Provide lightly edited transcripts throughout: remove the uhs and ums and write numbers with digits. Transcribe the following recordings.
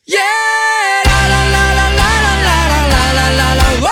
Yeah! ララララララララララララ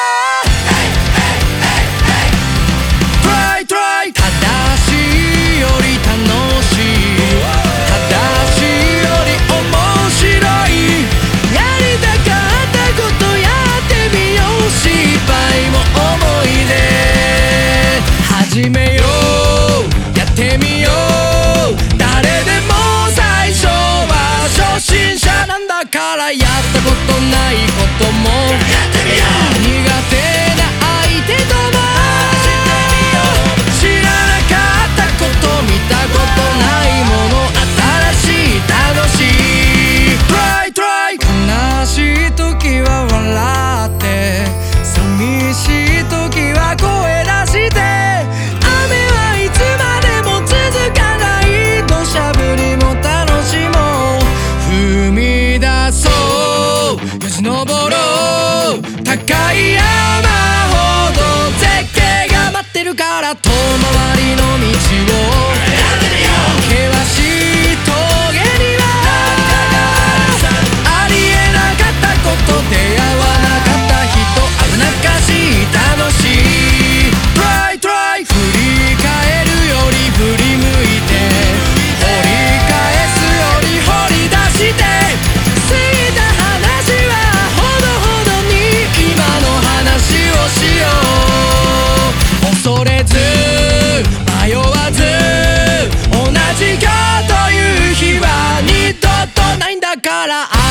Try try 正しいより楽しい正しいより面白いやりたかったことやってみよう失敗も思い出始めようやってみよう誰でも最初は初心者なんだからやったことないこともやってみよう苦手な相手とも知らなかったこと見たことないもの新しい楽しい Try try 悲しい時は笑って寂しい時は声出して雨はいつまでも続かない土砂降りも楽しもう踏み出そうよじ登ろう高い山ほど絶景が待ってるから遠回りの道を険しい峠にはありえなかったこと出会わなかった人危なっかしい楽しい Try try 振り返るより振り向いて掘り返すより掘り出して過ぎた話はほどほどに今の話をしよう恐れず迷わず同じかという日は二度とないんだから